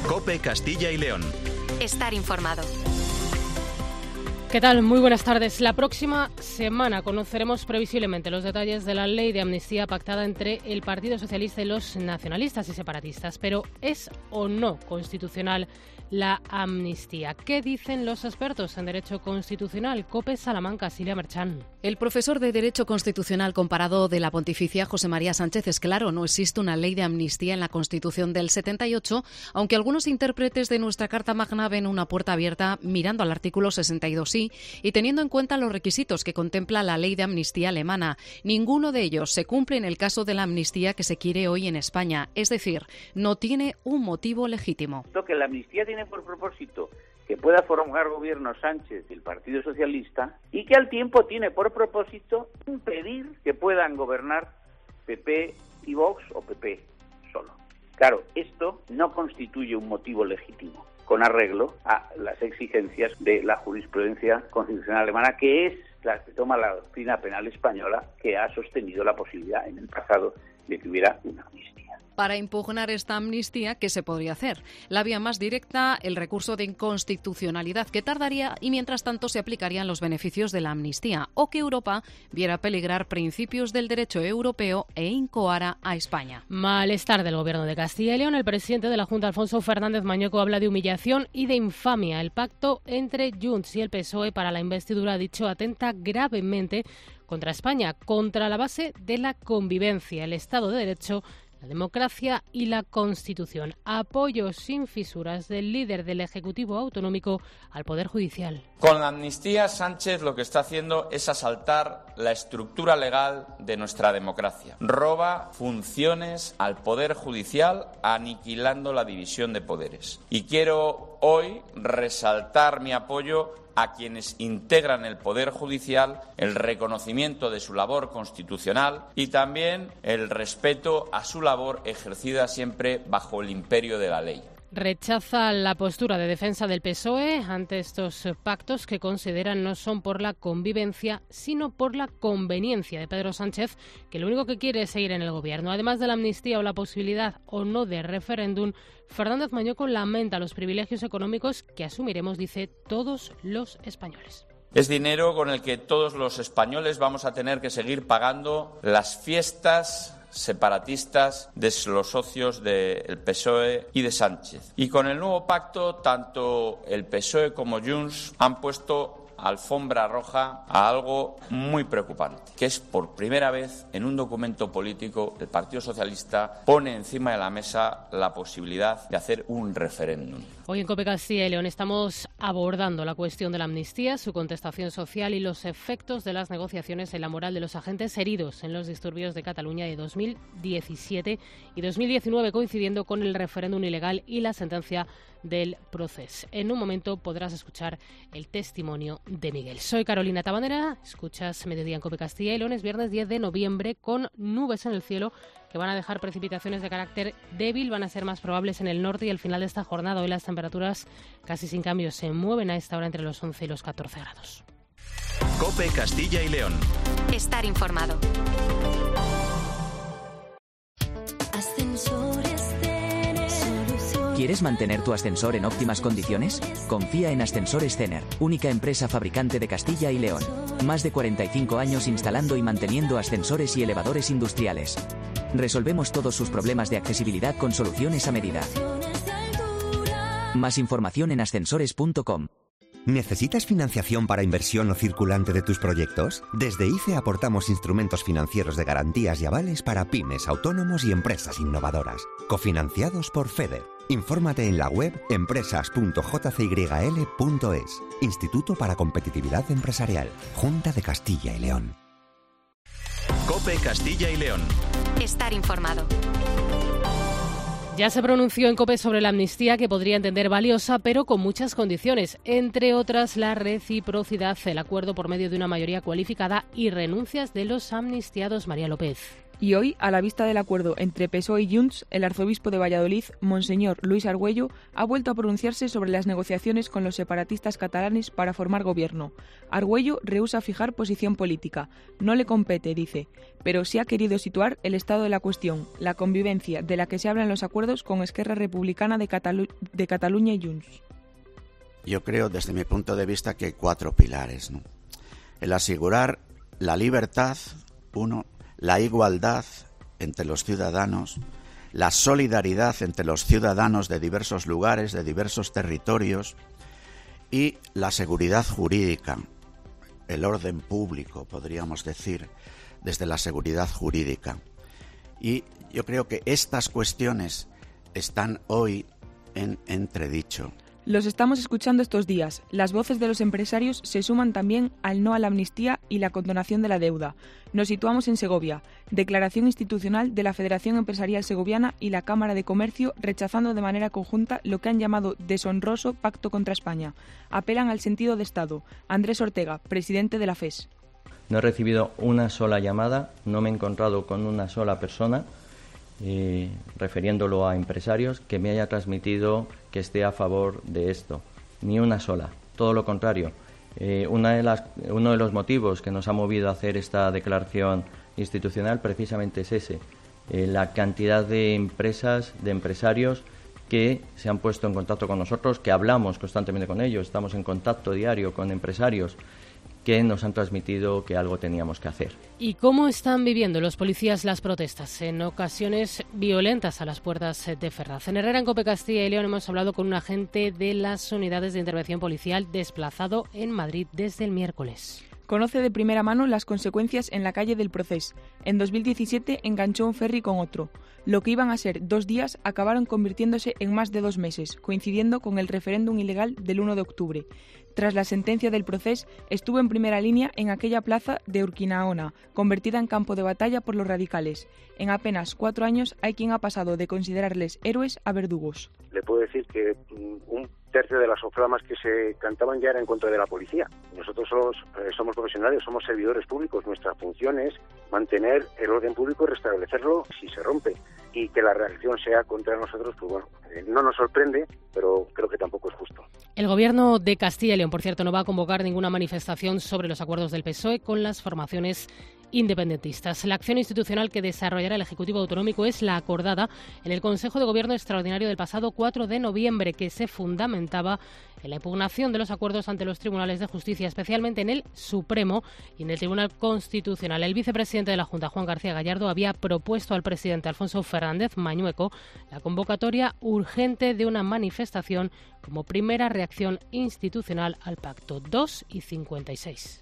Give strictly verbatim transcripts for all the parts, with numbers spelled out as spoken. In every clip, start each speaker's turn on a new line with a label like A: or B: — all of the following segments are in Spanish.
A: COPE Castilla y León.
B: Estar informado.
C: ¿Qué tal? Muy buenas tardes. La próxima semana conoceremos previsiblemente los detalles de la ley de amnistía pactada entre el Partido Socialista y los nacionalistas y separatistas. Pero ¿es o no constitucional la amnistía? ¿Qué dicen los expertos en Derecho Constitucional? COPE Salamanca, Silvia Merchán.
D: El profesor de Derecho Constitucional comparado de la Pontificia, José María Sánchez, es claro, no existe una ley de amnistía en la Constitución del setenta y ocho, aunque algunos intérpretes de nuestra Carta Magna ven una puerta abierta mirando al artículo sesenta y dos i y teniendo en cuenta los requisitos que contempla la ley de amnistía alemana. Ninguno de ellos se cumple en el caso de la amnistía que se quiere hoy en España, es decir, no tiene un motivo legítimo.
E: Lo que la amnistía tiene por propósito que pueda formar gobierno Sánchez y el Partido Socialista, y que al tiempo tiene por propósito impedir que puedan gobernar P P y Vox o P P solo. Claro, esto no constituye un motivo legítimo, con arreglo a las exigencias de la jurisprudencia constitucional alemana, que es la que toma la doctrina penal española, que ha sostenido la posibilidad en el pasado de que hubiera una amnistía.
D: Para impugnar esta amnistía, ¿qué se podría hacer? La vía más directa, el recurso de inconstitucionalidad, que tardaría y mientras tanto se aplicarían los beneficios de la amnistía, o que Europa viera peligrar principios del derecho europeo e incoara a España.
C: Malestar del Gobierno de Castilla y León. El presidente de la Junta, Alfonso Fernández Mañueco, habla de humillación y de infamia. El pacto entre Junts y el P S O E para la investidura, ha dicho, atenta gravemente contra España, contra la base de la convivencia, el Estado de Derecho, la democracia y la Constitución. Apoyo sin fisuras del líder del Ejecutivo Autonómico al Poder Judicial.
F: Con la amnistía, Sánchez lo que está haciendo es asaltar la estructura legal de nuestra democracia. Roba funciones al Poder Judicial, aniquilando la división de poderes. Y quiero hoy resaltar mi apoyo a quienes integran el Poder Judicial, el reconocimiento de su labor constitucional y también el respeto a su labor ejercida siempre bajo el imperio de la ley.
C: Rechaza la postura de defensa del P S O E ante estos pactos que consideran no son por la convivencia, sino por la conveniencia de Pedro Sánchez, que lo único que quiere es seguir en el gobierno. Además de la amnistía o la posibilidad o no de referéndum, Fernández Mañueco lamenta los privilegios económicos que asumiremos, dice, todos los españoles.
F: Es dinero con el que todos los españoles vamos a tener que seguir pagando las fiestas separatistas de los socios del P S O E y de Sánchez. Y con el nuevo pacto, tanto el P S O E como Junts han puesto alfombra roja a algo muy preocupante, que es por primera vez en un documento político el Partido Socialista pone encima de la mesa la posibilidad de hacer un referéndum.
C: Hoy en COPE Castilla y León estamos abordando la cuestión de la amnistía, su contestación social y los efectos de las negociaciones en la moral de los agentes heridos en los disturbios de Cataluña de dos mil diecisiete y dos mil diecinueve, coincidiendo con el referéndum ilegal y la sentencia del proceso. En un momento podrás escuchar el testimonio de Miguel. Soy Carolina Tabanera, escuchas Mediodía en COPE Castilla y León. Es viernes diez de noviembre, con nubes en el cielo que van a dejar precipitaciones de carácter débil, van a ser más probables en el norte y al final de esta jornada. Hoy las temperaturas casi sin cambios se mueven a esta hora entre los once y los catorce grados.
A: COPE Castilla y León.
B: Estar informado.
G: ¿Quieres mantener tu ascensor en óptimas condiciones? Confía en Ascensores Cener, única empresa fabricante de Castilla y León. Más de cuarenta y cinco años instalando y manteniendo ascensores y elevadores industriales. Resolvemos todos sus problemas de accesibilidad con soluciones a medida. Más información en ascensores punto com.
H: ¿Necesitas financiación para inversión o circulante de tus proyectos? Desde I C E aportamos instrumentos financieros de garantías y avales para pymes, autónomos y empresas innovadoras. Cofinanciados por FEDER. Infórmate en la web empresas punto j c y l punto es. Instituto para Competitividad Empresarial. Junta de Castilla y León.
A: COPE Castilla y León.
B: Estar informado.
C: Ya se pronunció en COPE sobre la amnistía, que podría entender valiosa, pero con muchas condiciones, entre otras la reciprocidad, el acuerdo por medio de una mayoría cualificada y renuncias de los amnistiados. María López.
I: Y hoy, a la vista del acuerdo entre P S O E y Junts, el arzobispo de Valladolid, Monseñor Luis Argüello, ha vuelto a pronunciarse sobre las negociaciones con los separatistas catalanes para formar gobierno. Argüello rehúsa fijar posición política. No le compete, dice, pero sí ha querido situar el estado de la cuestión, la convivencia de la que se habla en los acuerdos con Esquerra Republicana de, Catalu- de Cataluña y Junts.
J: Yo creo, desde mi punto de vista, que hay cuatro pilares, ¿no? El asegurar la libertad, uno, la igualdad entre los ciudadanos, la solidaridad entre los ciudadanos de diversos lugares, de diversos territorios, y la seguridad jurídica, el orden público, podríamos decir, desde la seguridad jurídica. Y yo creo que estas cuestiones están hoy en entredicho.
I: Los estamos escuchando estos días. Las voces de los empresarios se suman también al no a la amnistía y la condonación de la deuda. Nos situamos en Segovia. Declaración institucional de la Federación Empresarial Segoviana y la Cámara de Comercio rechazando de manera conjunta lo que han llamado deshonroso pacto contra España. Apelan al sentido de Estado. Andrés Ortega, presidente de la F E S.
K: No he recibido una sola llamada, no me he encontrado con una sola persona, eh, refiriéndolo a empresarios, que me haya transmitido que esté a favor de esto. Ni una sola, todo lo contrario. Eh, una de las, uno de los motivos que nos ha movido a hacer esta declaración institucional precisamente es ese, eh, la cantidad de empresas, de empresarios que se han puesto en contacto con nosotros, que hablamos constantemente con ellos, estamos en contacto diario con empresarios que nos han transmitido que algo teníamos que hacer.
C: ¿Y cómo están viviendo los policías las protestas? En ocasiones violentas a las puertas de Ferraz. En Herrera, en COPE Castilla y León, hemos hablado con un agente de las unidades de intervención policial desplazado en Madrid desde el miércoles.
I: Conoce de primera mano las consecuencias en la calle del Procés. En dos mil diecisiete enganchó un ferry con otro. Lo que iban a ser dos días acabaron convirtiéndose en más de dos meses, coincidiendo con el referéndum ilegal del uno de octubre. Tras la sentencia del Procés, estuvo en primera línea en aquella plaza de Urquinaona, convertida en campo de batalla por los radicales. En apenas cuatro años hay quien ha pasado de considerarles héroes a verdugos.
L: Le puedo decir que un tercio de las soflamas que se cantaban ya era en contra de la policía. Nosotros somos, eh, somos profesionales, somos servidores públicos. Nuestra función es mantener el orden público y restablecerlo si se rompe. Y que la reacción sea contra nosotros, pues bueno, eh, no nos sorprende, pero creo que tampoco es justo.
C: El Gobierno de Castilla y León, por cierto, no va a convocar ninguna manifestación sobre los acuerdos del P S O E con las formaciones independentistas. La acción institucional que desarrollará el Ejecutivo Autonómico es la acordada en el Consejo de Gobierno extraordinario del pasado cuatro de noviembre, que se fundamentaba en la impugnación de los acuerdos ante los tribunales de justicia, especialmente en el Supremo y en el Tribunal Constitucional. El vicepresidente de la Junta, Juan García Gallardo, había propuesto al presidente Alfonso Fernández Mañueco la convocatoria urgente de una manifestación como primera reacción institucional al pacto. dos y cincuenta y seis.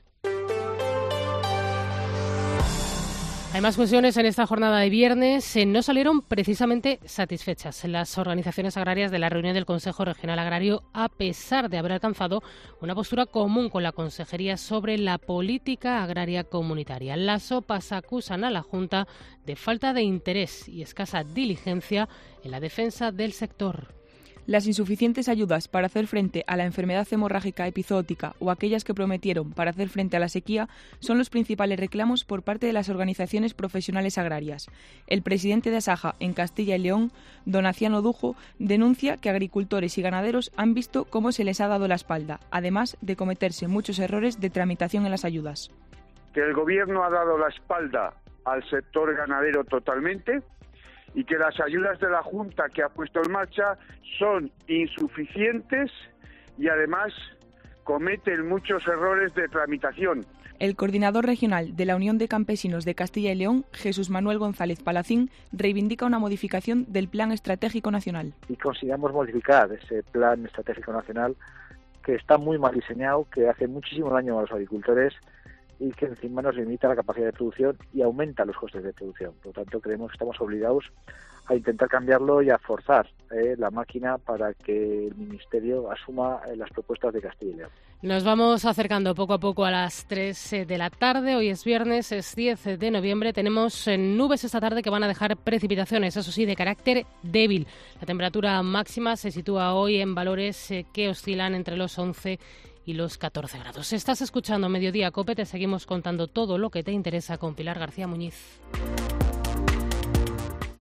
C: Hay más cuestiones en esta jornada de viernes. No salieron precisamente satisfechas las organizaciones agrarias de la reunión del Consejo Regional Agrario, a pesar de haber alcanzado una postura común con la Consejería sobre la política agraria comunitaria. Las OPAs acusan a la Junta de falta de interés y escasa diligencia en la defensa del sector.
I: Las insuficientes ayudas para hacer frente a la enfermedad hemorrágica epizootica o aquellas que prometieron para hacer frente a la sequía son los principales reclamos por parte de las organizaciones profesionales agrarias. El presidente de Asaja en Castilla y León, Donaciano Dujo, denuncia que agricultores y ganaderos han visto cómo se les ha dado la espalda, además de cometerse muchos errores de tramitación en las ayudas.
M: Que el Gobierno ha dado la espalda al sector ganadero totalmente, y que las ayudas de la Junta que ha puesto en marcha son insuficientes y además cometen muchos errores de tramitación.
I: El coordinador regional de la Unión de Campesinos de Castilla y León, Jesús Manuel González Palacín, reivindica una modificación del Plan Estratégico Nacional.
N: Y consideramos modificar ese Plan Estratégico Nacional, que está muy mal diseñado, que hace muchísimo daño a los agricultores y que encima nos limita la capacidad de producción y aumenta los costes de producción. Por lo tanto, creemos que estamos obligados a intentar cambiarlo y a forzar eh, la máquina para que el Ministerio asuma eh, las propuestas de Castilla y León.
C: Nos vamos acercando poco a poco a las tres de la tarde. Hoy es viernes, es diez de noviembre. Tenemos nubes esta tarde que van a dejar precipitaciones, eso sí, de carácter débil. La temperatura máxima se sitúa hoy en valores que oscilan entre los once y los catorce grados. Estás escuchando Mediodía COPE, te seguimos contando todo lo que te interesa con Pilar García Muñiz.